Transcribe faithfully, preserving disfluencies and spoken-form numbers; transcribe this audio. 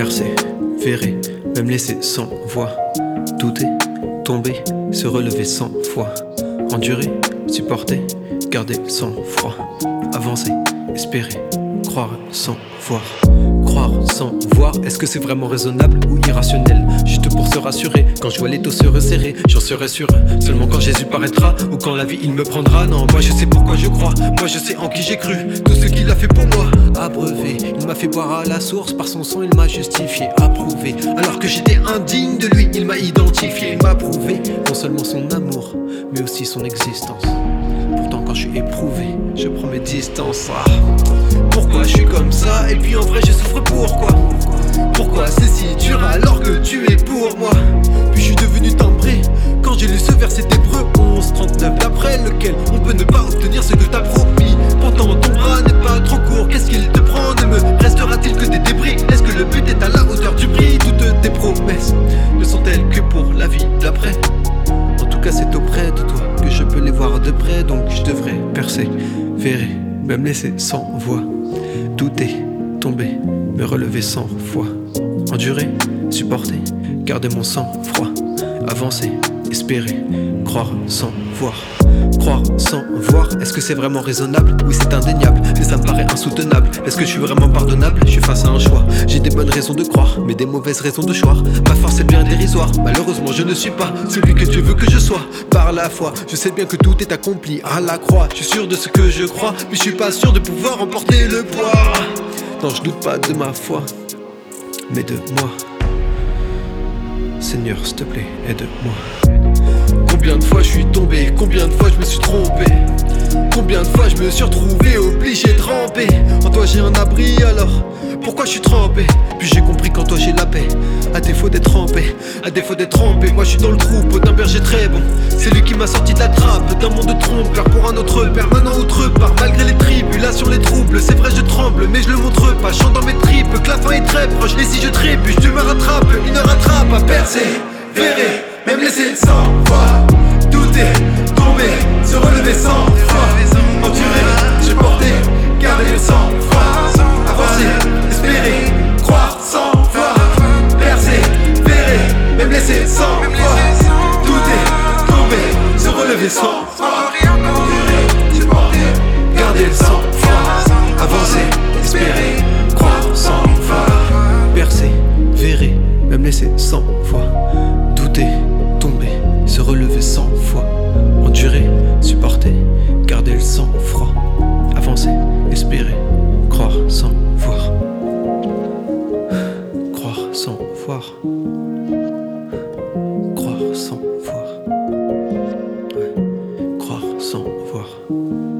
persévérer, même laisser sans voix. Douter, tomber, se relever cent fois. Endurer, supporter, garder le sang-froid. Avancer, espérer, croire sans voir. Croire sans voir, est-ce que c'est vraiment raisonnable ou irrationnel? Juste pour se rassurer, quand je vois les taux se resserrer, j'en serai sûr. Seulement quand Jésus paraîtra, ou quand la vie il me prendra. Non, moi je sais pourquoi je crois, moi je sais en qui j'ai cru. Tout ce qu'il a fait pour moi, abreuvé. Il m'a fait boire à la source, par son sang il m'a justifié, approuvé. Alors que j'étais indigne de lui, il m'a identifié, il m'a prouvé non seulement son amour, mais aussi son existence. Pourtant quand je suis éprouvé, je prends mes distances. Ah. Pourquoi je suis comme ça? Et puis en vrai je souffre pourquoi? Pourquoi c'est si dur alors que tu es pour moi? Puis je suis devenu timbré quand j'ai lu ce verset d'Hébreux onze trente-neuf, d'après lequel on peut ne pas obtenir ce que t'as promis. Pourtant ton bras n'est pas trop court, qu'est-ce qu'il te prend? Ne me restera-t-il que des débris? Est-ce que le but est à la hauteur du prix? Toutes tes promesses ne sont-elles que pour la vie d'après? En tout cas c'est auprès de toi que je peux les voir de près. Donc je devrais persévérer, même laisser sans voix. Douter, tomber, me relever cent fois. Endurer, supporter, garder mon sang-froid. Avancer, espérer, croire sans voir. Croire sans voir, est-ce que c'est vraiment raisonnable? Oui c'est indéniable, mais ça me paraît insoutenable. Est-ce que je suis vraiment pardonnable? Je suis face à un choix. J'ai des bonnes raisons de croire, mais des mauvaises raisons de choix. Ma force est bien dérisoire, malheureusement je ne suis pas celui que Dieu veut que je sois. Par la foi, je sais bien que tout est accompli à la croix. Je suis sûr de ce que je crois, mais je suis pas sûr de pouvoir emporter le poids. Non je doute pas de ma foi, mais de moi. Seigneur s'il te plaît, aide-moi. Combien de fois je suis tombé, combien de fois je me suis trompé, combien de fois je me suis retrouvé obligé de ramper. En toi j'ai un abri alors, pourquoi je suis trempé? Puis j'ai compris qu'en toi j'ai la paix, à défaut d'être trempé, à défaut d'être trempé. Moi je suis dans le troupeau d'un berger très bon, c'est lui qui m'a sorti de la trappe, d'un monde de trompeur pour un autre père. Maintenant outre part, malgré les tribulations, les troubles, c'est vrai je tremble, mais je le montre pas, je chante dans mes tripes, que la fin est très proche. Et si je trébuche, Dieu me rattrape, il ne rattrape à persévérer, même laisser sans voix. Douter, tomber, se relever sans foi. Endurer, supporter, garder le sang-froid. Avancer, espérer, croire sans foi. Persévérer, même laisser sans foi. Douter, tomber, se relever sans foi. Endurer, supporter, garder le sang-froid. Avancer, espérer, croire sans foi. Persévérer, même laisser sans foi. Douter, tomber, se relever cent fois. Endurer, supporter, garder le sang-froid. Avancer, espérer, croire sans voir. Croire sans voir. Croire sans voir. Ouais. Croire sans voir.